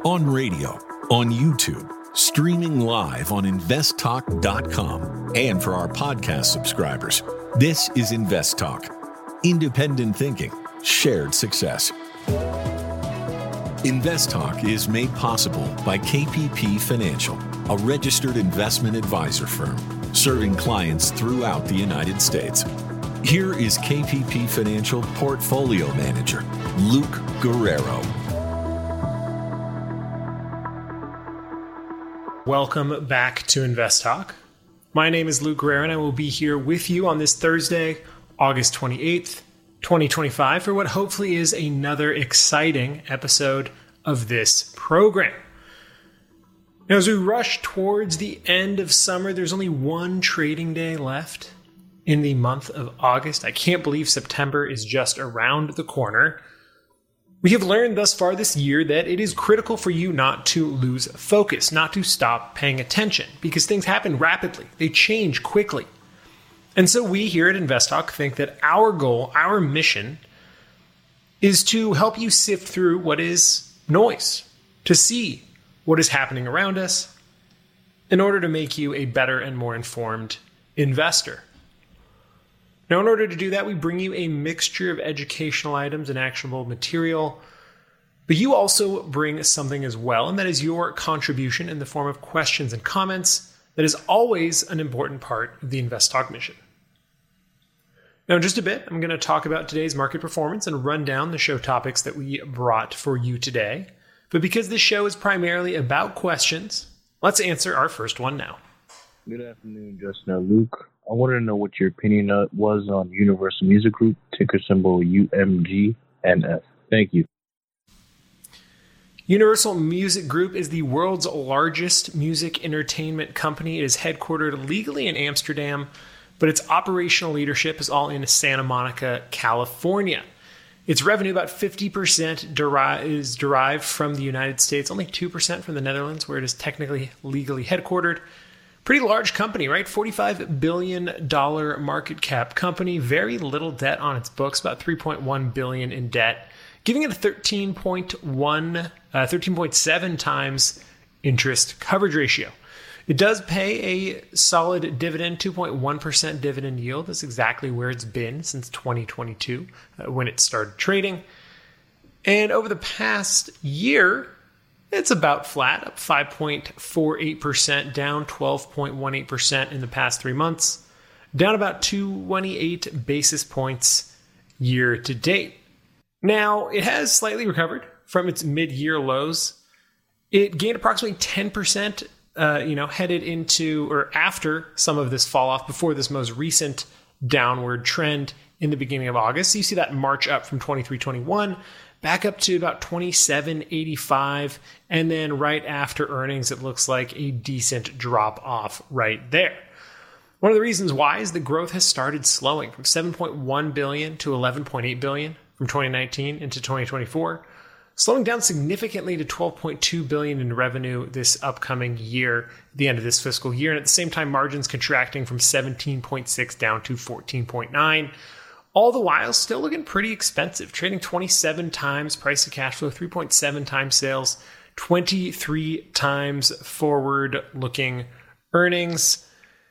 on radio, on YouTube, streaming live on investtalk.com, and for our podcast subscribers. This is Invest Talk. Independent thinking, shared success. Invest Talk is made possible by KPP Financial, a registered investment advisor firm serving clients throughout the United States. Here is KPP Financial Portfolio Manager, Luke Guerrero. Welcome back to Invest Talk. My name is Luke Guerrero, and I will be here with you on this Thursday, August 28th, 2025, for what hopefully is another exciting episode of this program. Now, as we rush towards the end of summer, there's only one trading day left in the month of August. I can't believe September is just around the corner. We have learned thus far this year that it is critical for you not to lose focus, not to stop paying attention, because things happen rapidly. They change quickly. And so we here at InvestTalk think that our goal, our mission, is to help you sift through what is noise, to see what is happening around us in order to make you a better and more informed investor. Now, in order to do that, we bring you a mixture of educational items and actionable material, but you also bring something as well, and that is your contribution in the form of questions and comments. That is always an important part of the Invest Talk mission. Now, in just a bit, I'm going to talk about today's market performance and run down the show topics that we brought for you today. But because this show is primarily about questions, let's answer our first one now. Good afternoon, Justin. Luke. I wanted to know what your opinion was on Universal Music Group, ticker symbol UMGNF. Thank you. Universal Music Group is the world's largest music entertainment company. It is headquartered legally in Amsterdam, but its operational leadership is all in Santa Monica, California. Its revenue, about 50% is derived from the United States, only 2% from the Netherlands, where it is technically legally headquartered. Pretty large company, right? $45 billion market cap company, very little debt on its books, about $3.1 billion in debt, giving it a 13.7 times interest coverage ratio. It does pay a solid dividend, 2.1% dividend yield. That's exactly where it's been since 2022 when it started trading. And over the past year, it's about flat, up 5.48%, down 12.18% in the past 3 months, down about 28 basis points year to date. Now, it has slightly recovered from its mid-year lows. It gained approximately 10%, headed into or after some of this fall off before this most recent downward trend in the beginning of August. So you see that march up from 23.21 back up to about 27.85, and then right after earnings, it looks like a decent drop off right there. One of the reasons why is the growth has started slowing from 7.1 billion to 11.8 billion from 2019 into 2024, slowing down significantly to 12.2 billion in revenue this upcoming year, the end of this fiscal year, and at the same time, margins contracting from 17.6 down to 14.9. All the while, still looking pretty expensive, trading 27 times price to cash flow, 3.7 times sales, 23 times forward-looking earnings.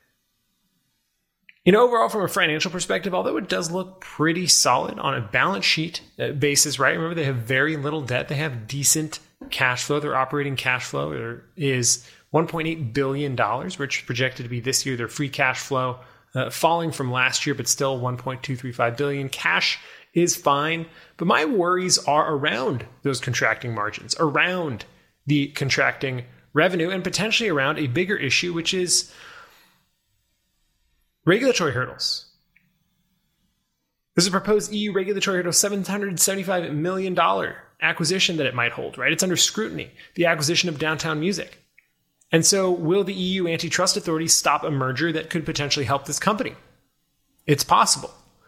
Overall, from a financial perspective, although it does look pretty solid on a balance sheet basis, right? Remember, they have very little debt. They have decent cash flow. Their operating cash flow is $1.8 billion, which is projected to be this year their free cash flow. Falling from last year, but still 1.235 billion. Cash is fine, but my worries are around those contracting margins, around the contracting revenue, and potentially around a bigger issue, which is regulatory hurdles. There's a proposed EU regulatory hurdle, $775 million acquisition that it might hold, right? It's under scrutiny, the acquisition of Downtown Music. And so will the EU antitrust authorities stop a merger that could potentially help this company? It's possible.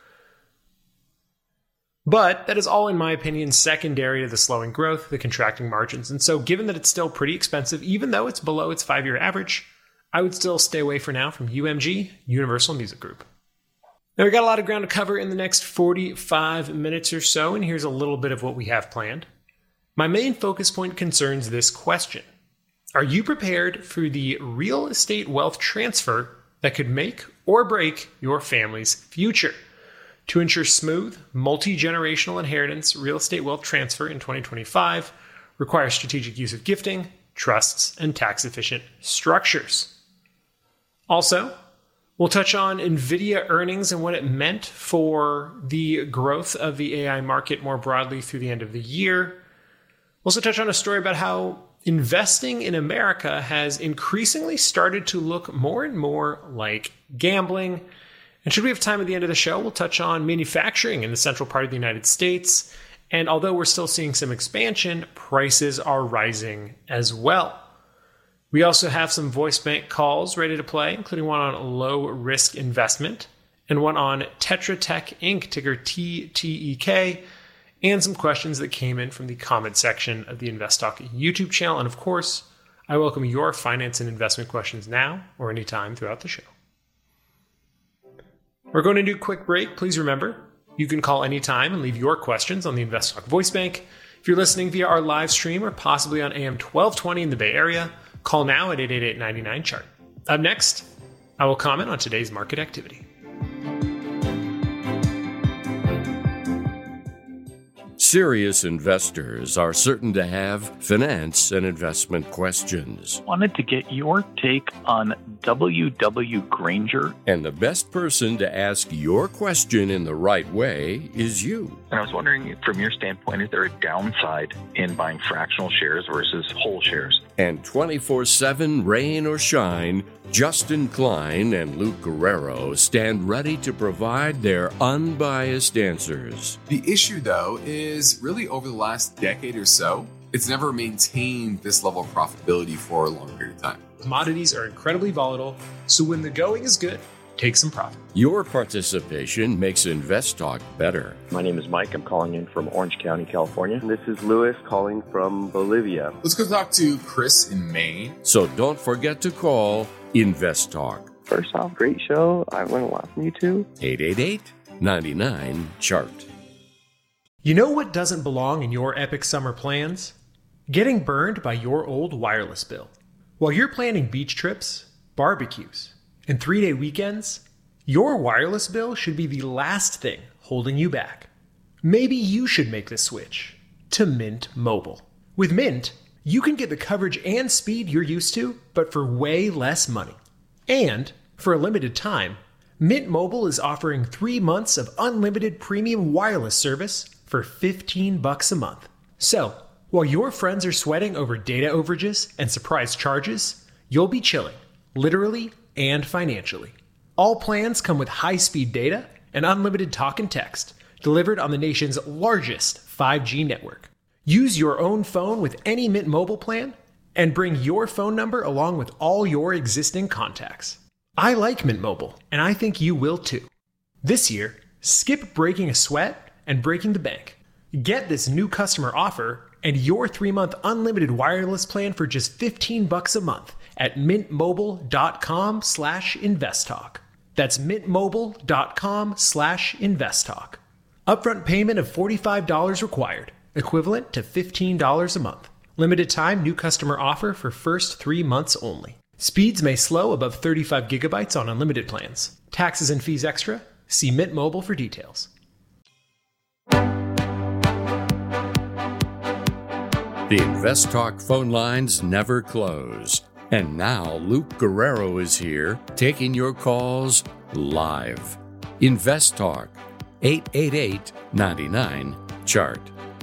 But that is all, in my opinion, secondary to the slowing growth, the contracting margins. And so given that it's still pretty expensive, even though it's below its 5-year average, I would still stay away for now from UMG, Universal Music Group. Now, we got a lot of ground to cover in the next 45 minutes or so, and here's a little bit of what we have planned. My main focus point concerns this question. Are you prepared for the real estate wealth transfer that could make or break your family's future? To ensure smooth, multi-generational inheritance real estate wealth transfer in 2025 requires strategic use of gifting, trusts, and tax-efficient structures. Also, we'll touch on NVIDIA earnings and what it meant for the growth of the AI market more broadly through the end of the year. We'll also touch on a story about how investing in America has increasingly started to look more and more like gambling. And should we have time at the end of the show, we'll touch on manufacturing in the central part of the United States. And although we're still seeing some expansion, prices are rising as well. We also have some voice bank calls ready to play, including one on low risk investment and one on Tetra Tech Inc., ticker TTEK, and some questions that came in from the comment section of the InvestTalk YouTube channel. And of course, I welcome your finance and investment questions now or anytime throughout the show. We're going to do a quick break. Please remember, you can call anytime and leave your questions on the InvestTalk voice bank. If you're listening via our live stream or possibly on AM 1220 in the Bay Area, call now at 888-99-CHART. Up next, I will comment on today's market activity. Serious investors are certain to have finance and investment questions. Wanted to get your take on W.W. Grainger. And the best person to ask your question in the right way is you. And I was wondering, from your standpoint, is there a downside in buying fractional shares versus whole shares? And 24/7, rain or shine, Justin Klein and Luke Guerrero stand ready to provide their unbiased answers. The issue, though, is really over the last decade or so, it's never maintained this level of profitability for a long period of time. Commodities are incredibly volatile, so when the going is good, take some profit. Your participation makes InvestTalk better. My name is Mike. I'm calling in from Orange County, California. And this is Louis calling from Bolivia. Let's go talk to Chris in Maine. So don't forget to call InvestTalk. First off, great show. I learned a lot from you two. 888-99-CHART. You know what doesn't belong in your epic summer plans? Getting burned by your old wireless bill. While you're planning beach trips, barbecues, and 3-day weekends, your wireless bill should be the last thing holding you back. Maybe you should make the switch to Mint Mobile. With Mint, you can get the coverage and speed you're used to, but for way less money. And for a limited time, Mint Mobile is offering 3 months of unlimited premium wireless service for $15 a month. So, while your friends are sweating over data overages and surprise charges, you'll be chilling, literally and financially. All plans come with high-speed data and unlimited talk and text, delivered on the nation's largest 5G network. Use your own phone with any Mint Mobile plan and bring your phone number along with all your existing contacts. I like Mint Mobile, and I think you will too. This year, skip breaking a sweat and breaking the bank. Get this new customer offer and your 3-month unlimited wireless plan for just $15 a month at mintmobile.com/investtalk. That's mintmobile.com/investtalk. Upfront payment of $45 required, equivalent to $15 a month. Limited time new customer offer for first 3 months only. Speeds may slow above 35 gigabytes on unlimited plans. Taxes and fees extra. See Mint Mobile for details. The InvestTalk phone lines never close. And now Luke Guerrero is here taking your calls live. InvestTalk, 888-99-CHART.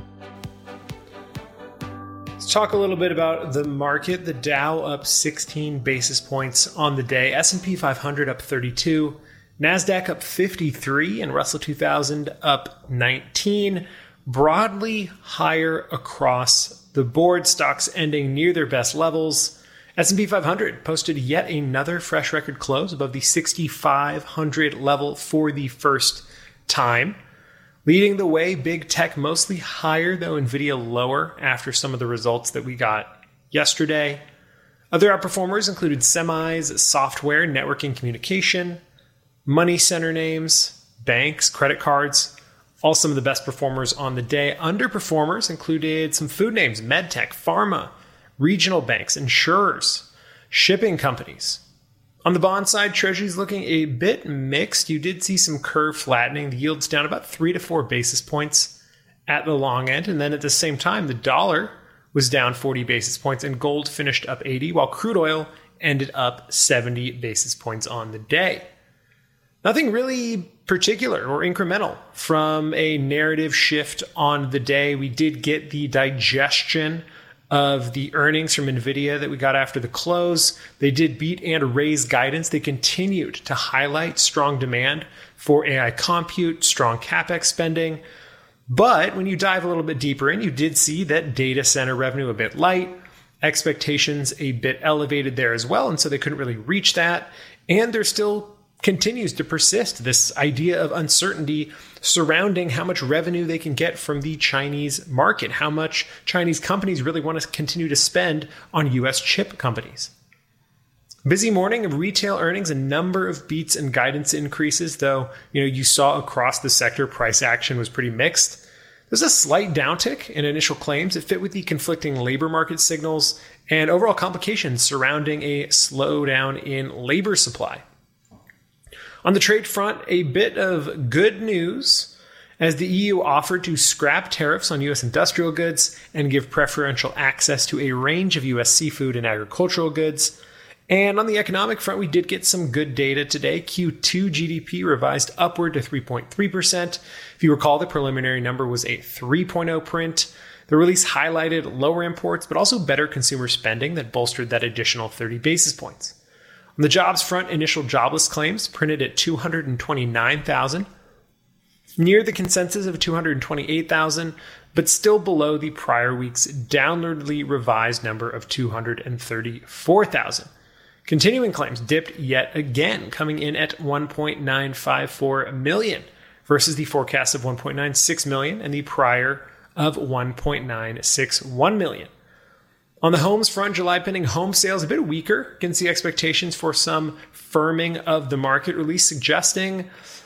Let's talk a little bit about the market. The Dow up 16 basis points on the day. S&P 500 up 32. NASDAQ up 53 and Russell 2000 up 19. Broadly higher across the board. Stocks ending near their best levels. S&P 500 posted yet another fresh record close above the 6,500 level for the first time. Leading the way, big tech mostly higher, though NVIDIA lower after some of the results that we got yesterday. Other outperformers included semis, software, networking, communication, money center names, banks, credit cards. all some of the best performers on the day. Underperformers included some food names, medtech, pharma, regional banks, insurers, shipping companies. On the bond side, Treasury's looking a bit mixed. You did see some curve flattening. The yield's down about 3 to 4 basis points at the long end. And then at the same time, the dollar was down 40 basis points and gold finished up 80, while crude oil ended up 70 basis points on the day. Nothing really particular or incremental from a narrative shift on the day. We did get the digestion of the earnings from NVIDIA that we got after the close. They did beat and raise guidance. They continued to highlight strong demand for AI compute, strong CapEx spending. But when you dive a little bit deeper in, you did see that data center revenue a bit light, expectations a bit elevated there as well, and so they couldn't really reach that. And there still continues to persist this idea of uncertainty surrounding how much revenue they can get from the Chinese market, how much Chinese companies really want to continue to spend on U.S. chip companies. Busy morning of retail earnings, a number of beats and guidance increases, though you saw across the sector price action was pretty mixed. There's a slight downtick in initial claims that fit with the conflicting labor market signals and overall complications surrounding a slowdown in labor supply. On the trade front, a bit of good news as the EU offered to scrap tariffs on U.S. industrial goods and give preferential access to a range of U.S. seafood and agricultural goods. And on the economic front, we did get some good data today. Q2 GDP revised upward to 3.3%. If you recall, the preliminary number was a 3.0 print. The release highlighted lower imports, but also better consumer spending that bolstered that additional 30 basis points. On the jobs front, initial jobless claims printed at 229,000, near the consensus of 228,000, but still below the prior week's downwardly revised number of 234,000. Continuing claims dipped yet again, coming in at 1.954 million versus the forecast of 1.96 million and the prior of 1.961 million. On the homes front, July pending home sales a bit weaker against the expectations for some firming of the market release, suggesting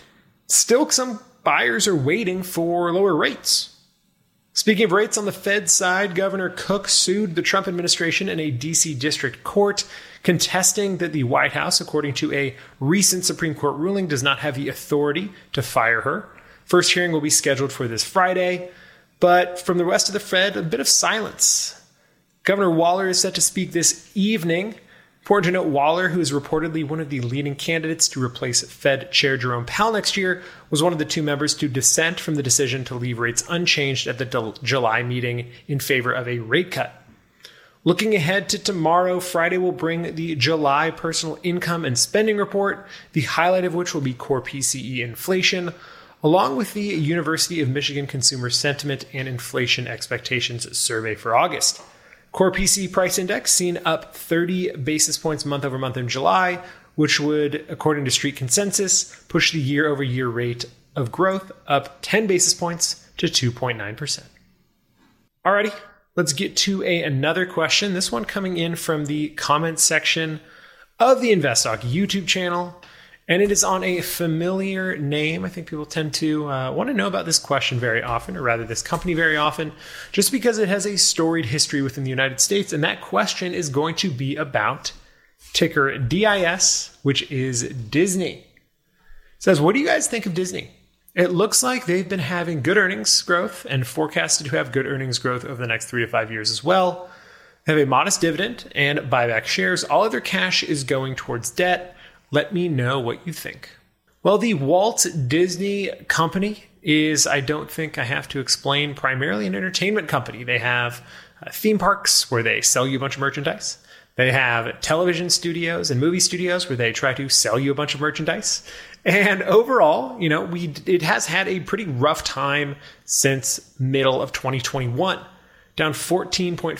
still some buyers are waiting for lower rates. Speaking of rates, on the Fed side, Governor Cook sued the Trump administration in a D.C. district court, contesting that the White House, according to a recent Supreme Court ruling, does not have the authority to fire her. First hearing will be scheduled for this Friday, but from the rest of the Fed, a bit of silence. Governor Waller is set to speak this evening. Important to note, Waller, who is reportedly one of the leading candidates to replace Fed Chair Jerome Powell next year, was one of the two members to dissent from the decision to leave rates unchanged at the July meeting in favor of a rate cut. Looking ahead to tomorrow, Friday will bring the July personal income and spending report, the highlight of which will be core PCE inflation, along with the University of Michigan Consumer Sentiment and Inflation Expectations survey for August. Core PCE price index seen up 30 basis points month over month in July, which would, according to street consensus, push the year-over-year rate of growth up 10 basis points to 2.9%. Alrighty, let's get to another question. This one coming in from the comment section of the InvestTalk YouTube channel, and it is on a familiar name. I think people tend to want to know about this question very often, or rather this company very often, just because it has a storied history within the United States. And that question is going to be about ticker DIS, which is Disney. It says, what do you guys think of Disney? It looks like they've been having good earnings growth and forecasted to have good earnings growth over the next 3 to 5 years as well. They have a modest dividend and buyback shares. All of their cash is going towards debt. Let me know what you think. Well, the Walt Disney Company is, I don't think I have to explain, primarily an entertainment company. They have theme parks where they sell you a bunch of merchandise. They have television studios and movie studios where they try to sell you a bunch of merchandise. And overall, it has had a pretty rough time since middle of 2021. Down 14.5% in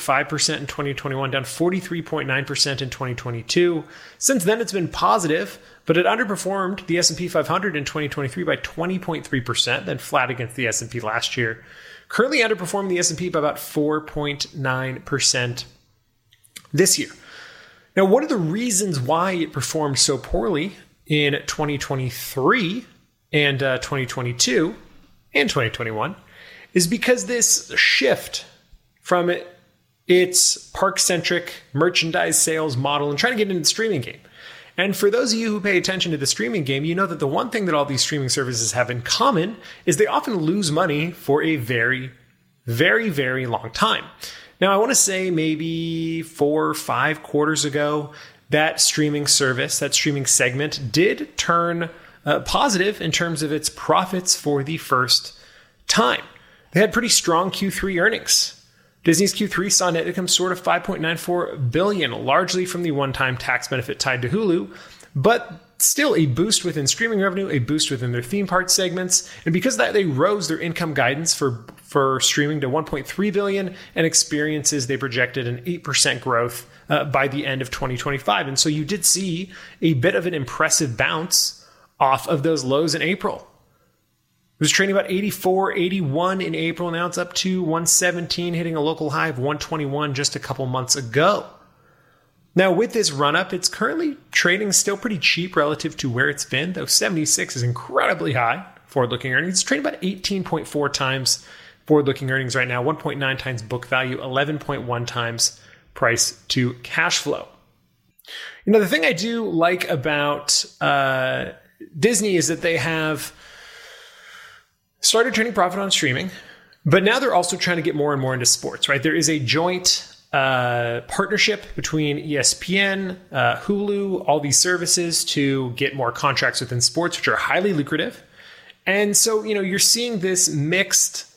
2021, down 43.9% in 2022. Since then, it's been positive, but it underperformed the S&P 500 in 2023 by 20.3%, then flat against the S&P last year. Currently underperforming the S&P by about 4.9% this year. Now, what are the reasons why it performed so poorly in 2023 and 2022? and 2021 is because this shift from its park-centric merchandise sales model and trying to get into the streaming game. And for those of you who pay attention to the streaming game, you know that the one thing that all these streaming services have in common is they often lose money for a very, very, very long time. Now, I want to say maybe 4 or 5 quarters ago, that streaming service, that streaming segment did turn positive in terms of its profits for the first time. They had pretty strong Q3 earnings. Disney's Q3 saw net income soar to $5.94 billion, largely from the one-time tax benefit tied to Hulu, but still a boost within streaming revenue, a boost within their theme park segments, and because of that, they rose their income guidance for streaming to $1.3 billion, and experiences they projected an 8% growth by the end of 2025. And so you did see a bit of an impressive bounce off of those lows in April. It was trading about 84, 81 in April. Now it's up to 117, hitting a local high of 121 just a couple months ago. Now, with this run-up, it's currently trading still pretty cheap relative to where it's been, though 76 is incredibly high forward-looking earnings. It's trading about 18.4 times forward-looking earnings right now, 1.9 times book value, 11.1 times price to cash flow. You know, the thing I do like about Disney is that they have started turning profit on streaming, but now they're also trying to get more and more into sports, right? There is a joint partnership between ESPN, Hulu, all these services to get more contracts within sports, which are highly lucrative. And so, you know, you're seeing this mixed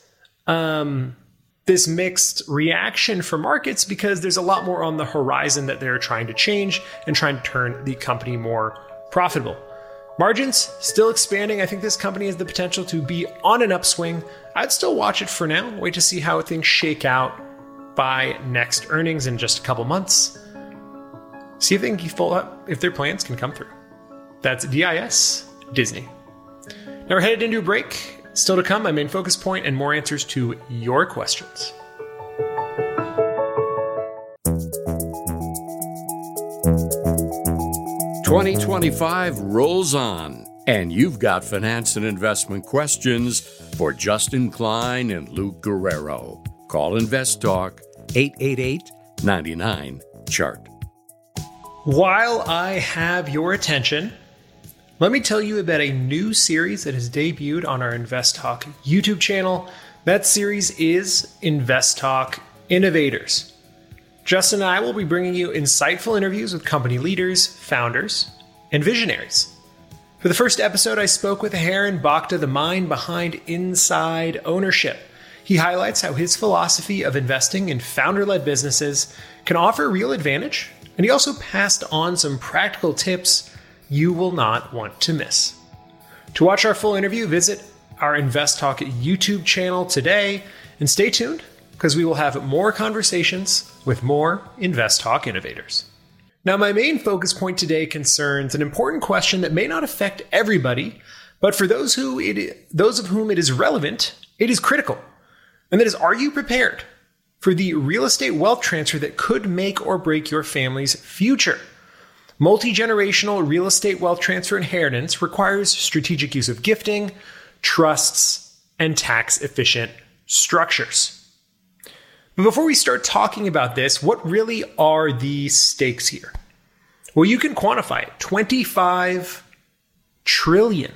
reaction from markets because there's a lot more on the horizon that they're trying to change and trying to turn the company more profitable. Margins still expanding. I think this company has the potential to be on an upswing. I'd still watch it for now. Wait to see how things shake out by next earnings in just a couple months. See if they can follow up, if their plans can come through. That's DIS, Disney. Now we're headed into a break. Still to come, my main focus point and more answers to your questions. "2025 rolls on, and you've got finance and investment questions for Justin Klein and Luke Guerrero. Call Invest Talk 888-99-CHART. While I have your attention, let me tell you about a new series that has debuted on our Invest Talk YouTube channel. That series is Invest Talk Innovators. Justin and I will be bringing you insightful interviews with company leaders, founders, and visionaries. For the first episode, I spoke with Haran Bhakta, the mind behind Inside Ownership. He highlights how his philosophy of investing in founder-led businesses can offer real advantage, and he also passed on some practical tips you will not want to miss. To watch our full interview, visit our Invest Talk YouTube channel today, and stay tuned because we will have more conversations with more Invest Talk innovators. Now, my main focus point today concerns an important question that may not affect everybody, but for those of whom it is relevant, it is critical. And that is, are you prepared for the real estate wealth transfer that could make or break your family's future? Multi-generational real estate wealth transfer inheritance requires strategic use of gifting, trusts, and tax-efficient structures. But before we start talking about this, what really are the stakes here? Well, you can quantify it. 25 trillion.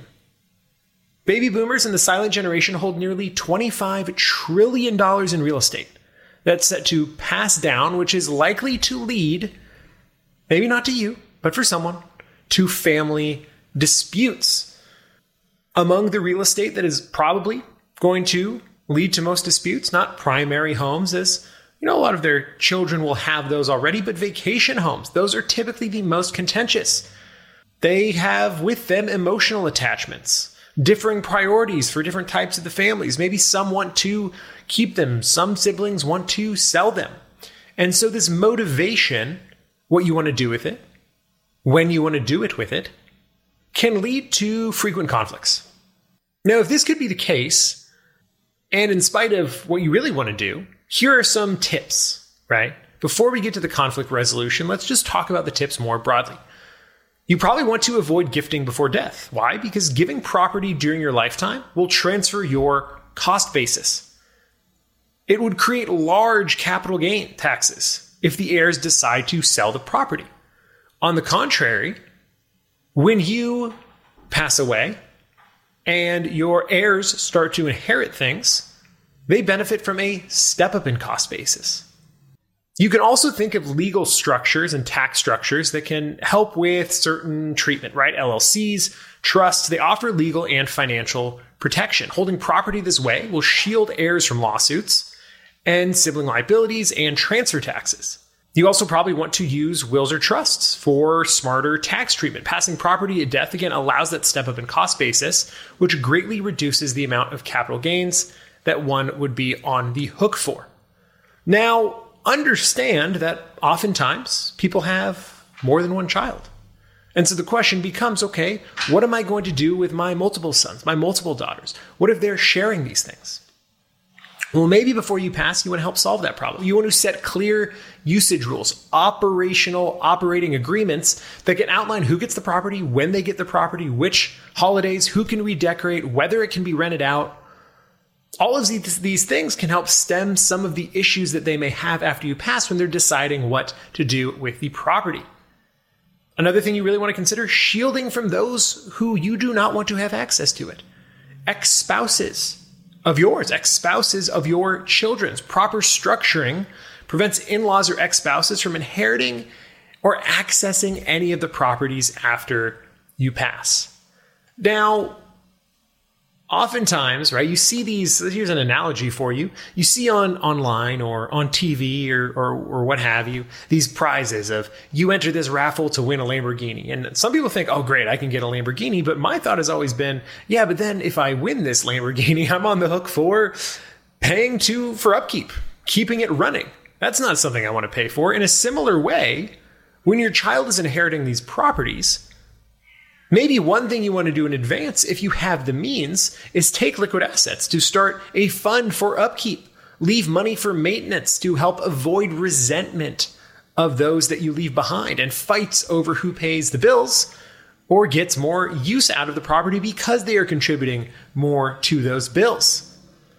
Baby boomers and the silent generation hold nearly $25 trillion in real estate. That's set to pass down, which is likely to lead, maybe not to you, but for someone, to family disputes. Among the real estate that is probably going to lead to most disputes, not primary homes, as you know, a lot of their children will have those already, but vacation homes, those are typically the most contentious. They have with them emotional attachments, differing priorities for different types of the families. Maybe some want to keep them, some siblings want to sell them. And so this motivation, what you want to do with it, when you want to do it with it, can lead to frequent conflicts. Now, if this could be the case, and in spite of what you really want to do, here are some tips, right? Before we get to the conflict resolution, let's just talk about the tips more broadly. You probably want to avoid gifting before death. Why? Because giving property during your lifetime will transfer your cost basis. It would create large capital gain taxes if the heirs decide to sell the property. On the contrary, when you pass away and your heirs start to inherit things, they benefit from a step up in cost basis. You can also think of legal structures and tax structures that can help with certain treatment, right? LLCs, trusts, they offer legal and financial protection. Holding property this way will shield heirs from lawsuits and sibling liabilities and transfer taxes. You also probably want to use wills or trusts for smarter tax treatment. Passing property at death, again, allows that step up in cost basis, which greatly reduces the amount of capital gains that one would be on the hook for. Now, understand that oftentimes people have more than one child. And so the question becomes, okay, what am I going to do with my multiple sons, my multiple daughters? What if they're sharing these things? Well, maybe before you pass, you want to help solve that problem. You want to set clear usage rules, operating agreements that can outline who gets the property, when they get the property, which holidays, who can redecorate, whether it can be rented out. All of these things can help stem some of the issues that they may have after you pass when they're deciding what to do with the property. Another thing you really want to consider, shielding from those who you do not want to have access to it. Ex-spouses of yours, ex-spouses of your children's. Proper structuring prevents in-laws or ex-spouses from inheriting or accessing any of the properties after you pass. Now, oftentimes, right, you see these, here's an analogy for you. You see online or on TV or what have you, these prizes of you enter this raffle to win a Lamborghini. And some people think, oh, great, I can get a Lamborghini. But my thought has always been, yeah, but then if I win this Lamborghini, I'm on the hook for paying for upkeep, keeping it running. That's not something I want to pay for. In a similar way, when your child is inheriting these properties, maybe one thing you want to do in advance, if you have the means, is take liquid assets to start a fund for upkeep. Leave money for maintenance to help avoid resentment of those that you leave behind and fights over who pays the bills or gets more use out of the property because they are contributing more to those bills.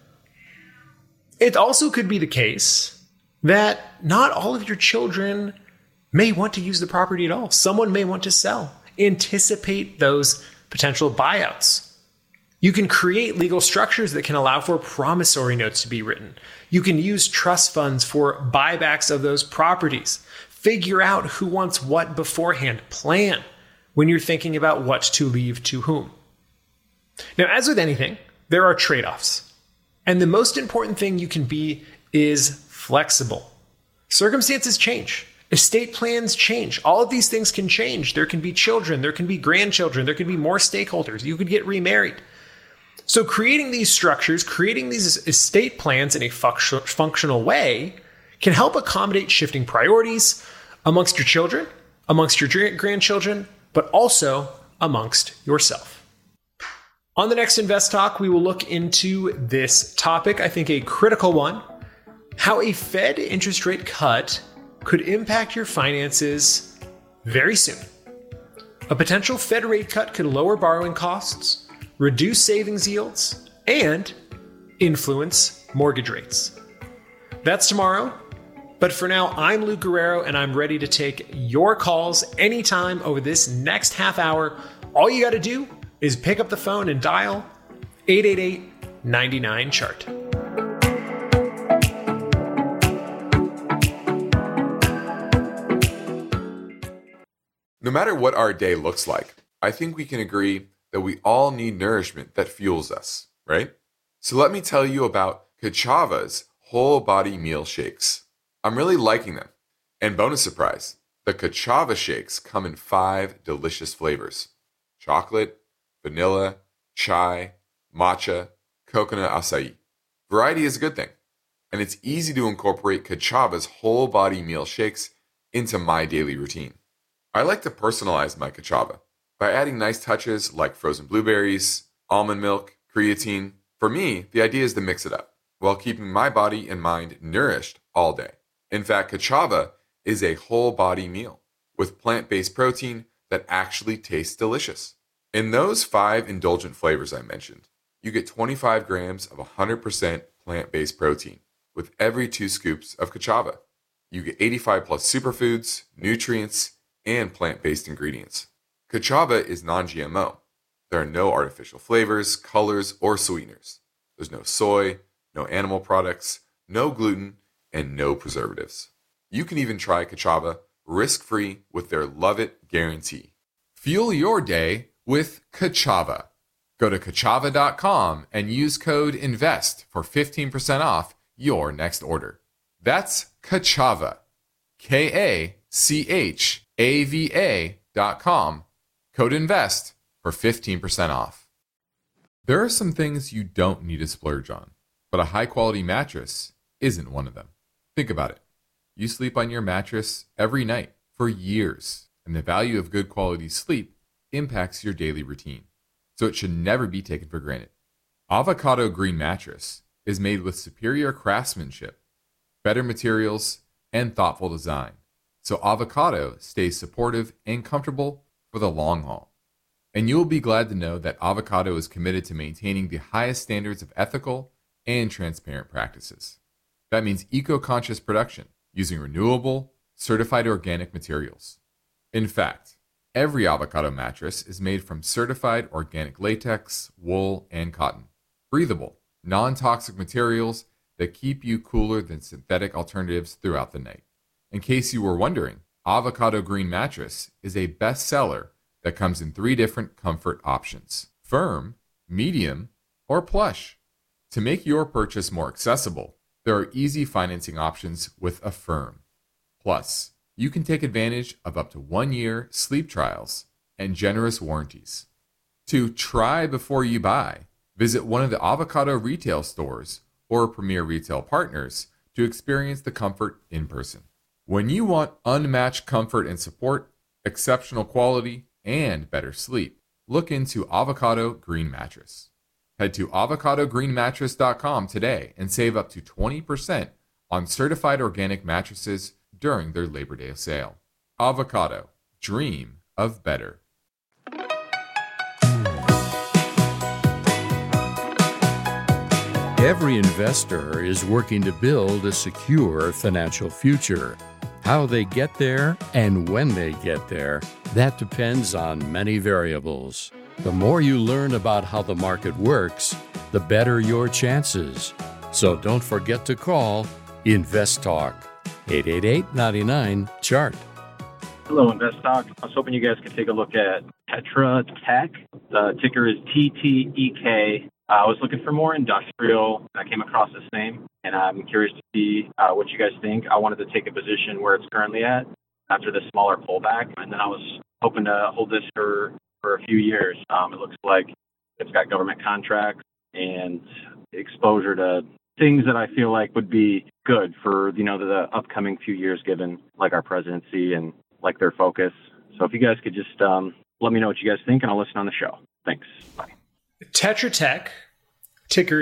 It also could be the case that not all of your children may want to use the property at all. Someone may want to sell. Anticipate those potential buyouts. You can create legal structures that can allow for promissory notes to be written. You can use trust funds for buybacks of those properties. Figure out who wants what beforehand. Plan when you're thinking about what to leave to whom. Now, as with anything, there are trade-offs. And the most important thing you can be is flexible. Circumstances change. Estate plans change. All of these things can change. There can be children, there can be grandchildren, there can be more stakeholders. You could get remarried. So creating these structures, creating these estate plans in a functional way can help accommodate shifting priorities amongst your children, amongst your grandchildren, but also amongst yourself. On the next Invest Talk, we will look into this topic, I think a critical one, how a Fed interest rate cut could impact your finances very soon. A potential Fed rate cut could lower borrowing costs, reduce savings yields, and influence mortgage rates. That's tomorrow, but for now, I'm Luke Guerrero, and I'm ready to take your calls anytime over this next half hour. All you got to do is pick up the phone and dial 888-99-CHART. No matter what our day looks like, I think we can agree that we all need nourishment that fuels us, right? So let me tell you about Ka'Chava's whole body meal shakes. I'm really liking them. And bonus surprise, the Ka'Chava shakes come in 5 delicious flavors: chocolate, vanilla, chai, matcha, coconut acai. Variety is a good thing. And it's easy to incorporate Ka'Chava's whole body meal shakes into my daily routine. I like to personalize my Ka'Chava by adding nice touches like frozen blueberries, almond milk, creatine. For me, the idea is to mix it up while keeping my body and mind nourished all day. In fact, Ka'Chava is a whole body meal with plant-based protein, that actually taste delicious. In those 5 indulgent flavors I mentioned, you get 25 grams of 100% plant-based protein with every 2 scoops of Ka'Chava. You get 85 plus superfoods, nutrients, and plant-based ingredients. Ka'Chava is non-GMO. There are no artificial flavors, colors, or sweeteners. There's no soy, no animal products, no gluten, and no preservatives. You can even try Ka'Chava risk-free with their Love It guarantee. Fuel your day with Ka'Chava. Go to Ka'Chava.com and use code INVEST for 15% off your next order. That's Ka'Chava, Kachava.com, code INVEST for 15% off. There are some things you don't need to splurge on, but a high-quality mattress isn't one of them. Think about it. You sleep on your mattress every night for years, and the value of good quality sleep impacts your daily routine, so it should never be taken for granted. Avocado Green Mattress is made with superior craftsmanship, better materials, and thoughtful design, so Avocado stays supportive and comfortable for the long haul. And you will be glad to know that Avocado is committed to maintaining the highest standards of ethical and transparent practices. That means eco-conscious production using renewable, certified organic materials. In fact, every avocado mattress is made from certified organic latex, wool, and cotton. Breathable, non-toxic materials that keep you cooler than synthetic alternatives throughout the night. In case you were wondering, Avocado Green Mattress is a bestseller that comes in 3 different comfort options: firm, medium, or plush. To make your purchase more accessible, there are easy financing options with Affirm. Plus, you can take advantage of up to 1-year sleep trials and generous warranties. To try before you buy, visit one of the Avocado retail stores or Premier Retail Partners to experience the comfort in person. When you want unmatched comfort and support, exceptional quality, and better sleep, look into Avocado Green Mattress. Head to avocadogreenmattress.com today and save up to 20% on certified organic mattresses during their Labor Day sale. Avocado, dream of better. Every investor is working to build a secure financial future. How they get there and when they get there, that depends on many variables. The more you learn about how the market works, the better your chances. So don't forget to call Invest Talk, 888-99-CHART. Hello, Invest Talk. I was hoping you guys could take a look at Tetra Tech. The ticker is TTEK. I was looking for more industrial. I came across this name, and I'm curious to see what you guys think. I wanted to take a position where it's currently at after the smaller pullback, and then I was hoping to hold this for a few years. It looks like it's got government contracts and exposure to things that I feel like would be good for, the upcoming few years, given like our presidency and like their focus. So if you guys could just let me know what you guys think, and I'll listen on the show. Thanks. Bye. Tetra Tech, ticker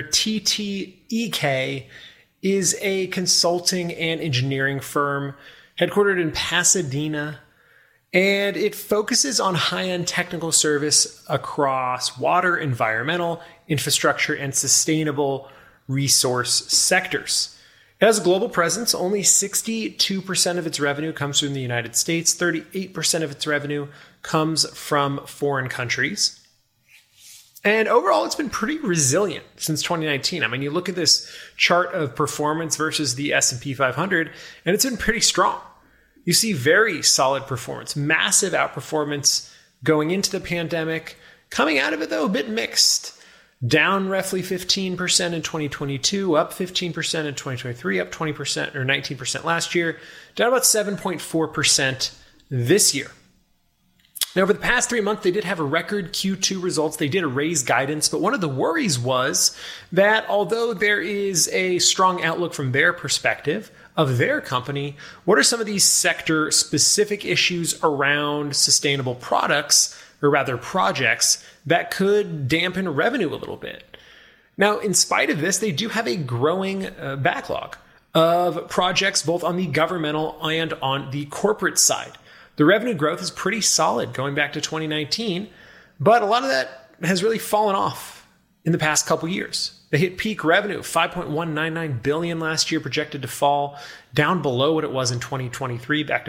TTEK, is a consulting and engineering firm headquartered in Pasadena, and it focuses on high-end technical service across water, environmental, infrastructure, and sustainable resource sectors. It has a global presence. Only 62% of its revenue comes from the United States. 38% of its revenue comes from foreign countries. And overall, it's been pretty resilient since 2019. I mean, you look at this chart of performance versus the S&P 500, and it's been pretty strong. You see very solid performance, massive outperformance going into the pandemic. Coming out of it, though, a bit mixed. Down roughly 15% in 2022, up 15% in 2023, up 20% or 19% last year, down about 7.4% this year. Now, over the past 3 months, they did have a record Q2 results. They did raise guidance, but one of the worries was that although there is a strong outlook from their perspective of their company, what are some of these sector-specific issues around sustainable products, or rather projects, that could dampen revenue a little bit? Now, in spite of this, they do have a growing backlog of projects both on the governmental and on the corporate side. The revenue growth is pretty solid going back to 2019, but a lot of that has really fallen off in the past couple years. They hit peak revenue of $5.199 billion last year, projected to fall down below what it was in 2023, back to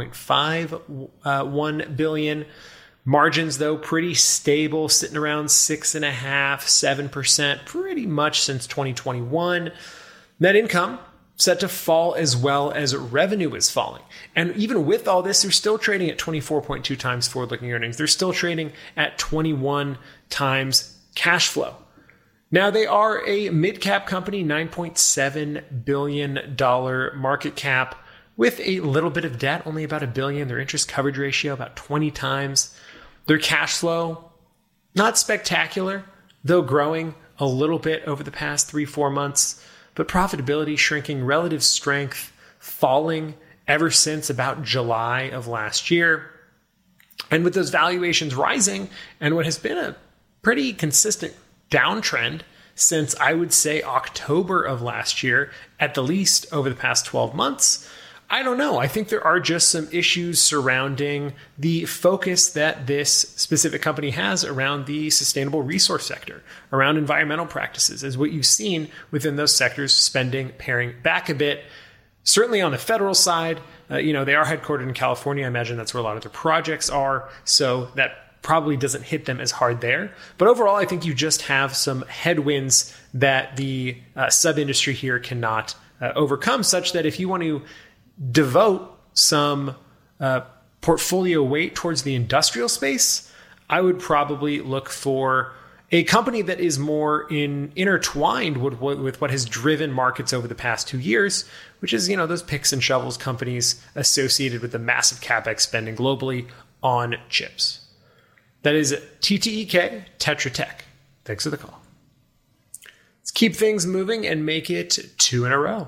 $4.51 billion. Margins, though, pretty stable, sitting around 6.5%, 7%, pretty much since 2021. Net income set to fall as well as revenue is falling. And even with all this, they're still trading at 24.2 times forward-looking earnings. They're still trading at 21 times cash flow. Now, they are a mid-cap company, $9.7 billion market cap, with a little bit of debt, only about $1 billion. Their interest coverage ratio, about 20 times. Their cash flow, not spectacular, though growing a little bit over the past 3-4 months. But profitability shrinking, relative strength falling ever since about July of last year. And with those valuations rising and what has been a pretty consistent downtrend since, I would say, October of last year, at the least over the past 12 months, I don't know. I think there are just some issues surrounding the focus that this specific company has around the sustainable resource sector, around environmental practices, as what you've seen within those sectors, spending paring back a bit. Certainly on the federal side, they are headquartered in California. I imagine that's where a lot of their projects are. So that probably doesn't hit them as hard there. But overall, I think you just have some headwinds that the sub-industry here cannot overcome, such that if you want to devote some portfolio weight towards the industrial space, I would probably look for a company that is more intertwined with what has driven markets over the past 2 years, which is, those picks and shovels companies associated with the massive CapEx spending globally on chips. That is TTEK, Tetra Tech. Thanks for the call. Let's keep things moving and make it 2 in a row.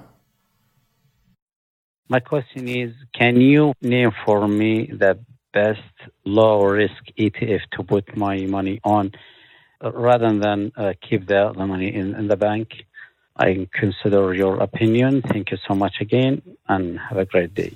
My question is, can you name for me the best low-risk ETF to put my money on rather than keep the money in the bank? I consider your opinion. Thank you so much again, and have a great day.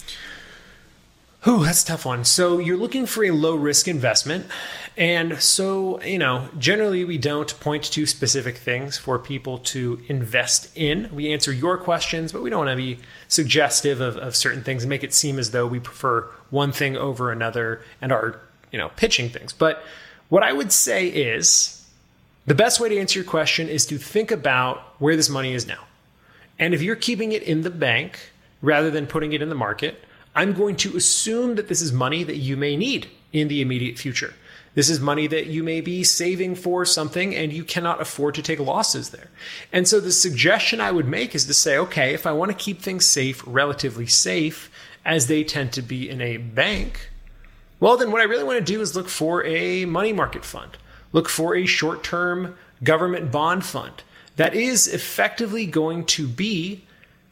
That's a tough one. So you're looking for a low-risk investment. And so, generally we don't point to specific things for people to invest in. We answer your questions, but we don't want to be suggestive of certain things and make it seem as though we prefer one thing over another and are, pitching things. But what I would say is the best way to answer your question is to think about where this money is now. And if you're keeping it in the bank rather than putting it in the market, I'm going to assume that this is money that you may need in the immediate future. This is money that you may be saving for something and you cannot afford to take losses there. And so the suggestion I would make is to say, okay, if I want to keep things safe, relatively safe, as they tend to be in a bank, well, then what I really want to do is look for a money market fund, look for a short-term government bond fund that is effectively going to be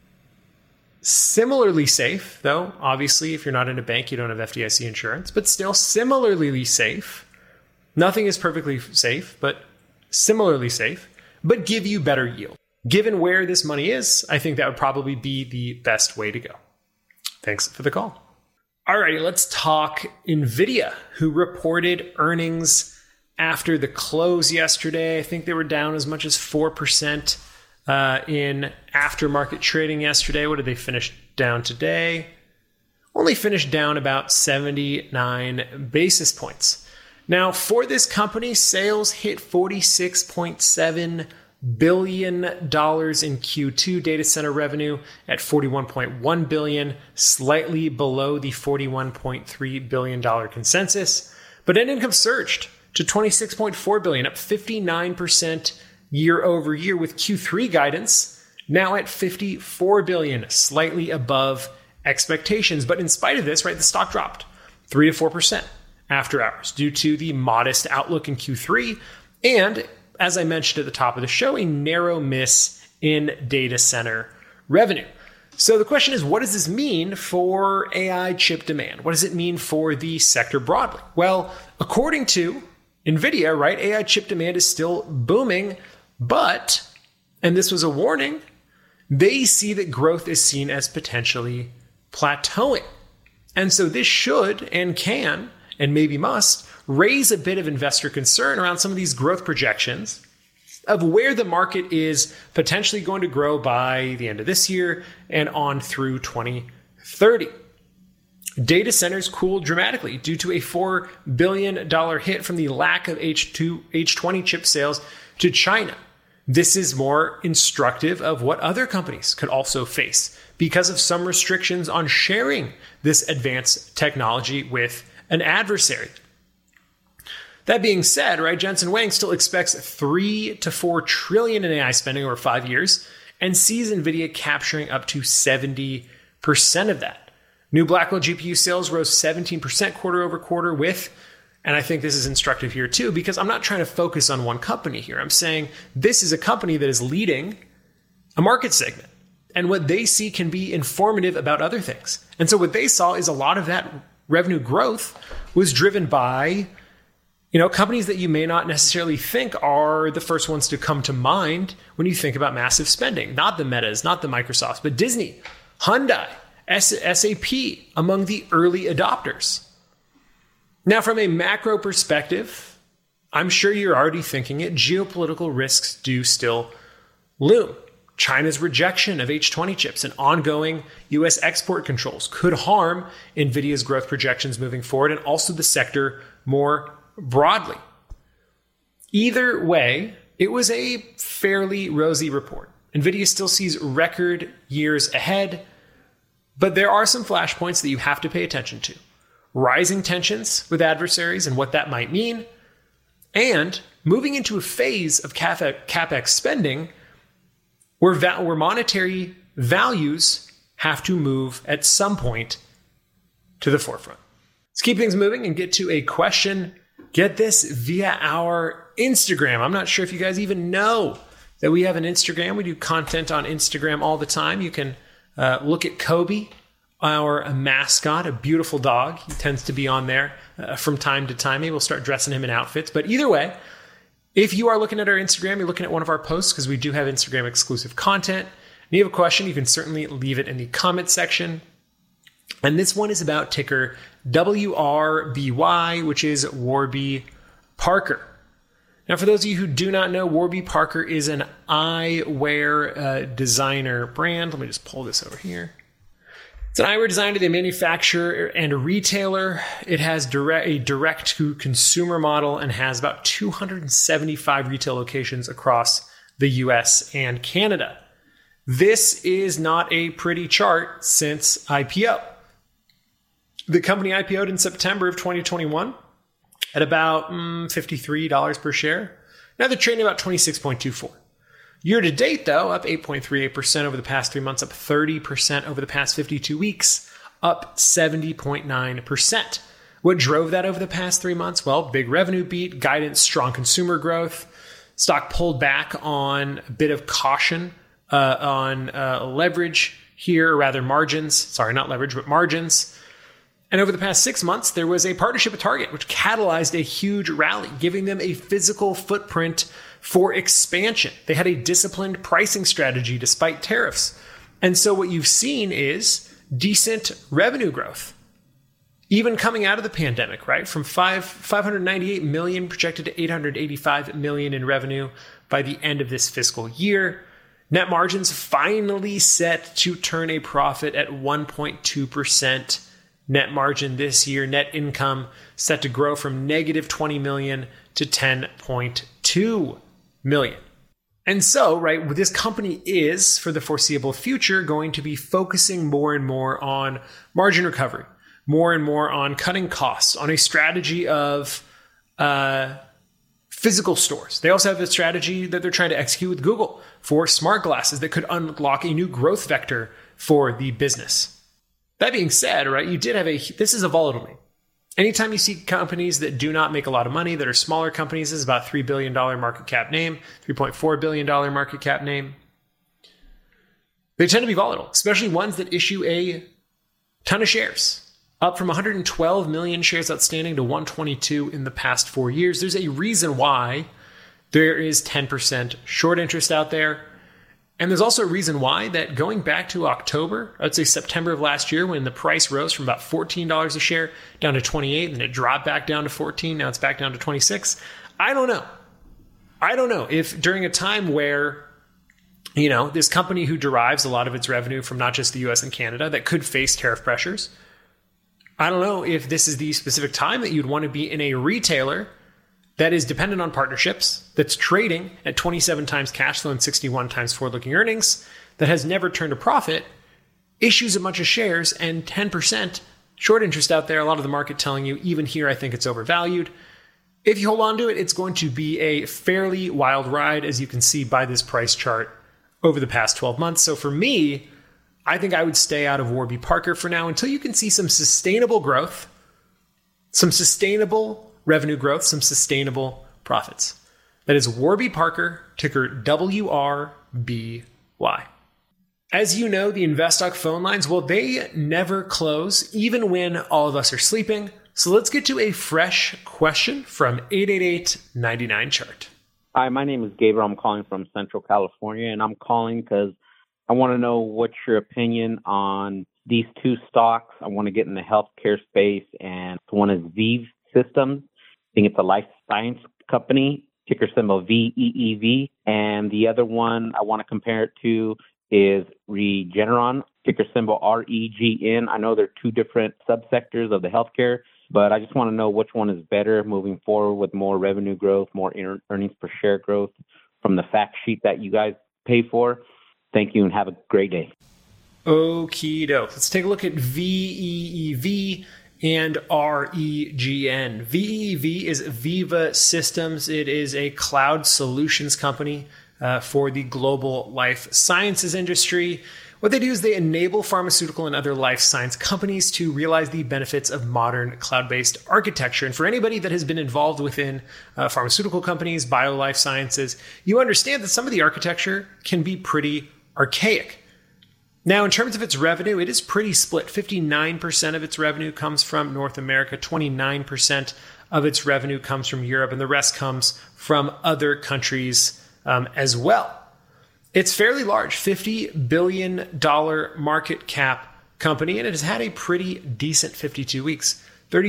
similarly safe, though obviously if you're not in a bank, you don't have FDIC insurance, but still similarly safe. Nothing is perfectly safe, but similarly safe, but give you better yield. Given where this money is, I think that would probably be the best way to go. Thanks for the call. Alrighty, let's talk NVIDIA, who reported earnings after the close yesterday. I think they were down as much as 4% in aftermarket trading yesterday. What did they finish down today? Only finished down about 79 basis points. Now, for this company, sales hit $46.7 billion in Q2. Data center revenue at $41.1 billion, slightly below the $41.3 billion consensus. But net income surged to $26.4 billion, up 59% year over year, with Q3 guidance now at $54 billion, slightly above expectations. But in spite of this, the stock dropped 3 to 4% after hours due to the modest outlook in Q3. And as I mentioned at the top of the show, a narrow miss in data center revenue. So the question is, what does this mean for AI chip demand? What does it mean for the sector broadly? Well, according to NVIDIA, AI chip demand is still booming, but, and this was a warning, they see that growth is seen as potentially plateauing. And so this should and can and maybe must raise a bit of investor concern around some of these growth projections of where the market is potentially going to grow by the end of this year and on through 2030. Data centers cooled dramatically due to a $4 billion hit from the lack of H20 chip sales to China. This is more instructive of what other companies could also face because of some restrictions on sharing this advanced technology with an adversary. That being said, right, Jensen Huang still expects 3 to 4 trillion in AI spending over 5 years and sees NVIDIA capturing up to 70% of that. New Blackwell GPU sales rose 17% quarter over quarter with, and I think this is instructive here too, because I'm not trying to focus on one company here. I'm saying this is a company that is leading a market segment, and what they see can be informative about other things. And so what they saw is a lot of that revenue growth was driven by, companies that you may not necessarily think are the first ones to come to mind when you think about massive spending. Not the Metas, not the Microsofts, but Disney, Hyundai, SAP among the early adopters. Now, from a macro perspective, I'm sure you're already thinking it. Geopolitical risks do still loom. China's rejection of H20 chips and ongoing U.S. export controls could harm NVIDIA's growth projections moving forward and also the sector more broadly. Either way, it was a fairly rosy report. NVIDIA still sees record years ahead, but there are some flashpoints that you have to pay attention to. Rising tensions with adversaries and what that might mean, and moving into a phase of CapEx spending where monetary values have to move at some point to the forefront. Let's keep things moving and get to a question. Get this via our Instagram. I'm not sure if you guys even know that we have an Instagram. We do content on Instagram all the time. You can look at Kobe, our mascot, a beautiful dog. He tends to be on there from time to time. Maybe we'll start dressing him in outfits. But either way, if you are looking at our Instagram, you're looking at one of our posts because we do have Instagram exclusive content. And you have a question, you can certainly leave it in the comment section. And this one is about ticker WRBY, which is Warby Parker. Now, for those of you who do not know, Warby Parker is an eyewear designer brand. Let me just pull this over here. It's an eyewear designer. They manufacture and a retailer. It has a direct-to-consumer model and has about 275 retail locations across the US and Canada. This is not a pretty chart since IPO. The company IPO'd in September of 2021 at about $53 per share. Now they're trading about 26.24. Year to date, though, up 8.38% over the past 3 months, up 30% over the past 52 weeks, up 70.9%. What drove that over the past 3 months? Well, big revenue beat, guidance, strong consumer growth. Stock pulled back on a bit of caution on leverage here, or rather margins. Sorry, not leverage, but margins. And over the past 6 months, there was a partnership with Target, which catalyzed a huge rally, giving them a physical footprint for expansion. They had a disciplined pricing strategy despite tariffs. And so what you've seen is decent revenue growth, even coming out of the pandemic, right? From 598 million projected to 885 million in revenue by the end of this fiscal year. Net margins finally set to turn a profit at 1.2%. Net margin this year. Net income set to grow from negative 20 million to 10.2 million. And so, right, this company is, for the foreseeable future, going to be focusing more and more on margin recovery, more and more on cutting costs, on a strategy of physical stores. They also have a strategy that they're trying to execute with Google for smart glasses that could unlock a new growth vector for the business. That being said, right, this is a volatile name. Anytime you see companies that do not make a lot of money, that are smaller companies, this is about $3 billion market cap name, $3.4 billion market cap name. They tend to be volatile, especially ones that issue a ton of shares, up from 112 million shares outstanding to 122 in the past 4 years. There's a reason why there is 10% short interest out there. And there's also a reason why, that going back to October, I'd say September of last year, when the price rose from about $14 a share down to $28, and then it dropped back down to $14, now it's back down to $26. I don't know if during a time where, this company who derives a lot of its revenue from not just the US and Canada that could face tariff pressures, I don't know if this is the specific time that you'd want to be in a retailer that is dependent on partnerships, that's trading at 27 times cash flow and 61 times forward-looking earnings, that has never turned a profit, issues a bunch of shares, and 10% short interest out there. A lot of the market telling you, even here, I think it's overvalued. If you hold on to it, it's going to be a fairly wild ride, as you can see by this price chart over the past 12 months. So for me, I think I would stay out of Warby Parker for now until you can see some sustainable growth, some sustainable revenue growth, some sustainable profits. That is Warby Parker, ticker WRBY. As you know, the InvestTalk phone lines, well, they never close, even when all of us are sleeping. So let's get to a fresh question from 888-99-CHART. Hi, my name is Gabriel. I'm calling from Central California, and I'm calling because I want to know what's your opinion on these two stocks. I want to get in the healthcare space, and one is VEEV Systems. I think it's a life science company, ticker symbol VEEV. And the other one I want to compare it to is Regeneron, ticker symbol REGN. I know they're two different subsectors of the healthcare, but I just want to know which one is better moving forward with more revenue growth, more earnings per share growth from the fact sheet that you guys pay for. Thank you and have a great day. Okie doke. Let's take a look at VEEV and REGN. VEEV is Veeva Systems. It is a cloud solutions company for the global life sciences industry. What they do is they enable pharmaceutical and other life science companies to realize the benefits of modern cloud-based architecture. And for anybody that has been involved within pharmaceutical companies, bio life sciences, you understand that some of the architecture can be pretty archaic. Now, in terms of its revenue, it is pretty split. 59% of its revenue comes from North America, 29% of its revenue comes from Europe, and the rest comes from other countries as well. It's fairly large, $50 billion market cap company, and it has had a pretty decent 52 weeks.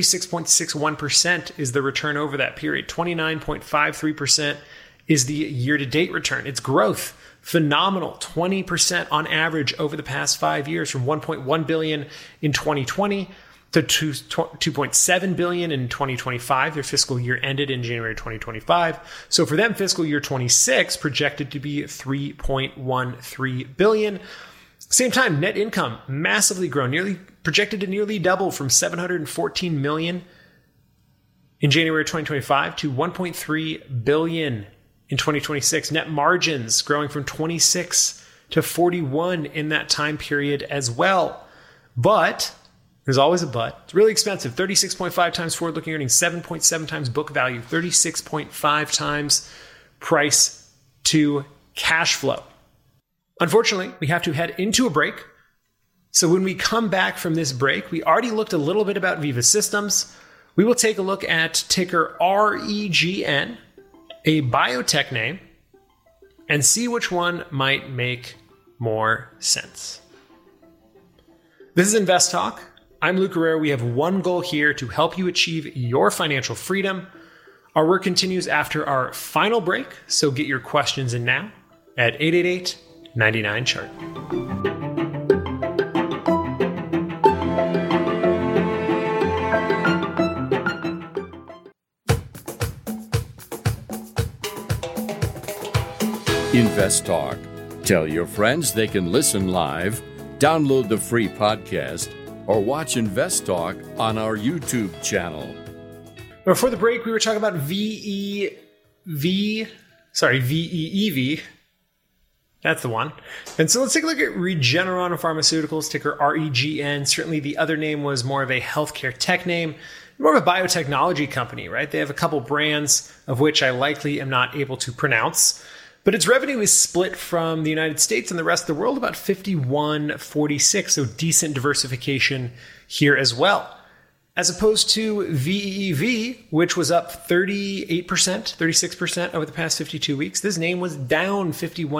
36.61% is the return over that period. 29.53% is the year-to-date return. Its growth, phenomenal, 20% on average over the past 5 years, from $1.1 billion in 2020 to $2.7 billion in 2025. Their fiscal year ended in January 2025. So for them, fiscal year 26 projected to be $3.13 billion. Same time, net income massively grown, projected to nearly double from $714 million in January 2025 to $1.3 billion in 2026. Net margins growing from 26 to 41 in that time period as well. But there's always a but. It's really expensive. 36.5 times forward-looking earnings, 7.7 times book value, 36.5 times price to cash flow. Unfortunately, we have to head into a break. So when we come back from this break, we already looked a little bit about Veeva Systems. We will take a look at ticker REGN, a biotech name, and see which one might make more sense. This is InvestTalk. I'm Luke Herrera. We have one goal here: to help you achieve your financial freedom. Our work continues after our final break, so get your questions in now at 888-99-CHART. InvestTalk. Tell your friends they can listen live, download the free podcast, or watch InvestTalk on our YouTube channel. Before the break, we were talking about VEEV. That's the one. And so let's take a look at Regeneron Pharmaceuticals, ticker REGN. Certainly the other name was more of a healthcare tech name, more of a biotechnology company, right? They have a couple brands of which I likely am not able to pronounce. But its revenue is split from the United States and the rest of the world, about 51-46, so decent diversification here as well. as opposed to VEEV, which was up 38%, 36% over the past 52 weeks. This name was down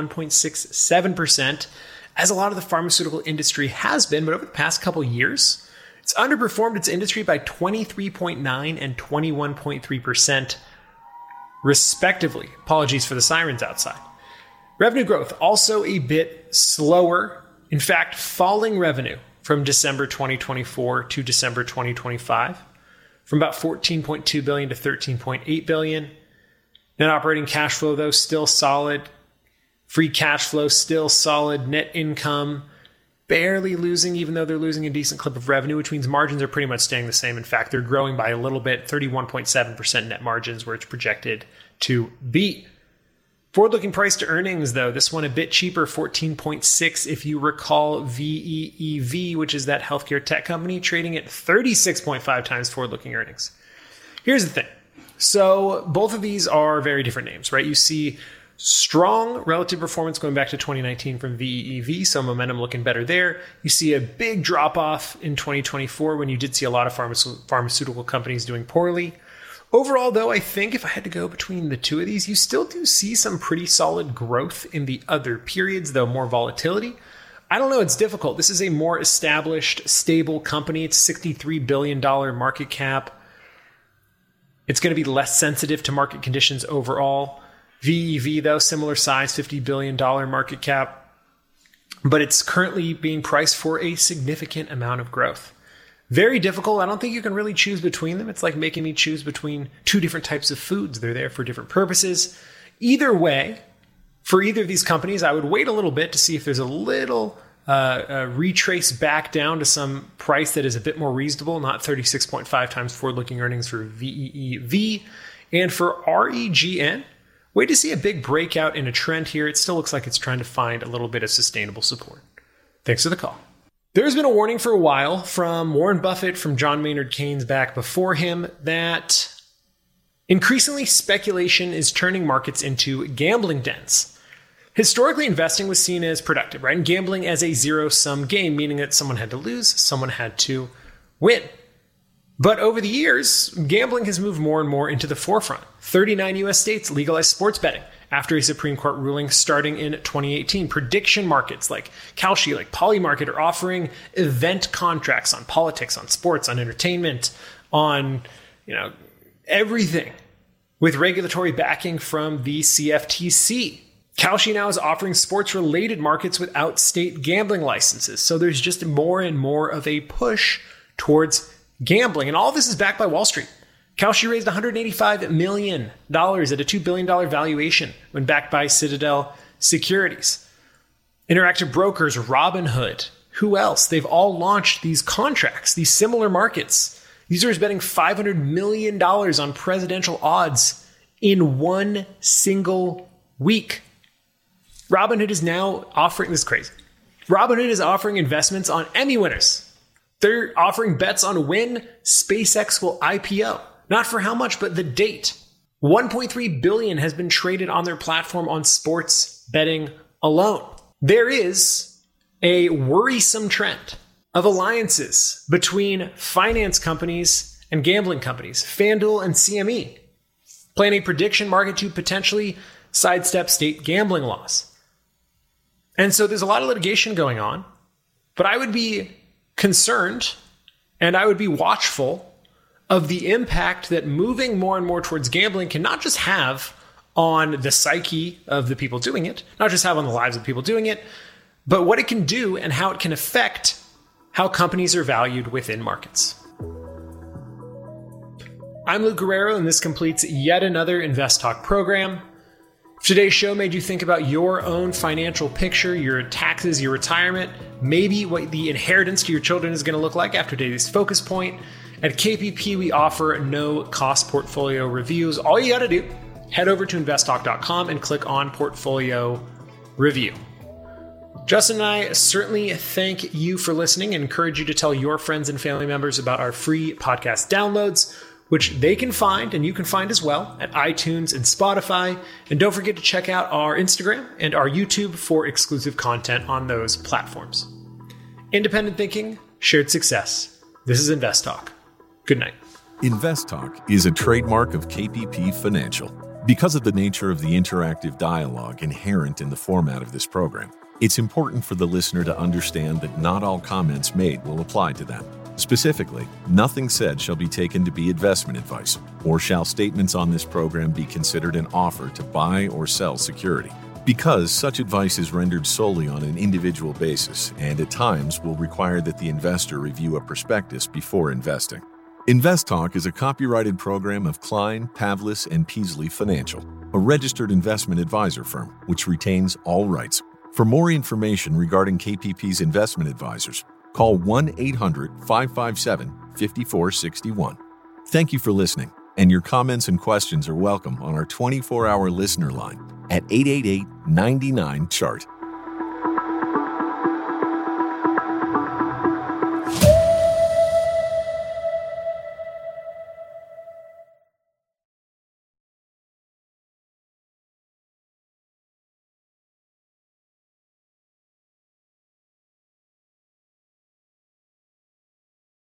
51.67%, as a lot of the pharmaceutical industry has been, but over the past couple years, it's underperformed its industry by 23.9% and 21.3%, respectively. Apologies for the sirens outside. Revenue growth also a bit slower. In fact, falling revenue from December 2024 to December 2025, from about $14.2 billion to $13.8 billion. Net operating cash flow, though, still solid. Free cash flow, still solid. Net income, barely losing, even though they're losing a decent clip of revenue, which means margins are pretty much staying the same. In fact, they're growing by a little bit, 31.7% net margins, where it's projected to be. Forward-looking price to earnings, though, this one a bit cheaper, 14.6 if you recall VEEV, which is that healthcare tech company, trading at 36.5 times forward-looking earnings. Here's the thing. So both of these are very different names, right? You see strong relative performance going back to 2019 from VEEV, so momentum looking better there. You see a big drop-off in 2024 when you did see a lot of pharmaceutical companies doing poorly. Overall, though, I think if I had to go between the two of these, you still do see some pretty solid growth in the other periods, though more volatility. I don't know, it's difficult. This is a more established, stable company. It's $63 billion market cap. It's going to be less sensitive to market conditions overall. VEV, though, similar size, $50 billion market cap. But it's currently being priced for a significant amount of growth. Very difficult. I don't think you can really choose between them. It's like making me choose between two different types of foods. They're there for different purposes. Either way, for either of these companies, I would wait a little bit to see if there's a little retrace back down to some price that is a bit more reasonable, not 36.5 times forward-looking earnings for VEEV. And for REGN, wait to see a big breakout in a trend here. It still looks like it's trying to find a little bit of sustainable support. Thanks for the call. There's been a warning for a while from Warren Buffett, from John Maynard Keynes back before him, that increasingly speculation is turning markets into gambling dens. Historically, investing was seen as productive, right? And gambling as a zero-sum game, meaning that someone had to lose, someone had to win. But over the years, gambling has moved more and more into the forefront. 39 U.S. states legalized sports betting after a Supreme Court ruling starting in 2018. Prediction markets like Kalshi, like Polymarket, are offering event contracts on politics, on sports, on entertainment, on everything, with regulatory backing from the CFTC. Kalshi now is offering sports-related markets without state gambling licenses. So there's just more and more of a push towards gambling. And all of this is backed by Wall Street. Kalshi raised $185 million at a $2 billion valuation when backed by Citadel Securities. Interactive brokers, Robinhood, who else? They've all launched these contracts, these similar markets. Users betting $500 million on presidential odds in one single week. Robinhood is now offering, this is crazy. Robinhood is offering investments on Emmy winners. They're offering bets on when SpaceX will IPO. Not for how much, but the date. $1.3 billion has been traded on their platform on sports betting alone. There is a worrisome trend of alliances between finance companies and gambling companies, FanDuel and CME, playing a prediction market to potentially sidestep state gambling laws. And so there's a lot of litigation going on, but I would be concerned and I would be watchful of the impact that moving more and more towards gambling can not just have on the psyche of the people doing it, not just have on the lives of people doing it, but what it can do and how it can affect how companies are valued within markets. I'm Luke Guerrero, and this completes yet another Invest Talk program. If today's show made you think about your own financial picture, your taxes, your retirement, maybe what the inheritance to your children is going to look like after today's focus point, at KPP, we offer no-cost portfolio reviews. All you got to do, head over to investtalk.com and click on Portfolio Review. Justin and I certainly thank you for listening and encourage you to tell your friends and family members about our free podcast downloads, which they can find and you can find as well at iTunes and Spotify. And don't forget to check out our Instagram and our YouTube for exclusive content on those platforms. Independent thinking, shared success. This is Invest Talk. Good night. Invest Talk is a trademark of KPP Financial. Because of the nature of the interactive dialogue inherent in the format of this program, it's important for the listener to understand that not all comments made will apply to them. Specifically, nothing said shall be taken to be investment advice, or shall statements on this program be considered an offer to buy or sell security. Because such advice is rendered solely on an individual basis and at times will require that the investor review a prospectus before investing. Invest Talk is a copyrighted program of Klein, Pavlis, and Peasley Financial, a registered investment advisor firm which retains all rights. For more information regarding KPP's investment advisors, call 1-800-557-5461. Thank you for listening, and your comments and questions are welcome on our 24-hour listener line at 888-99-CHART.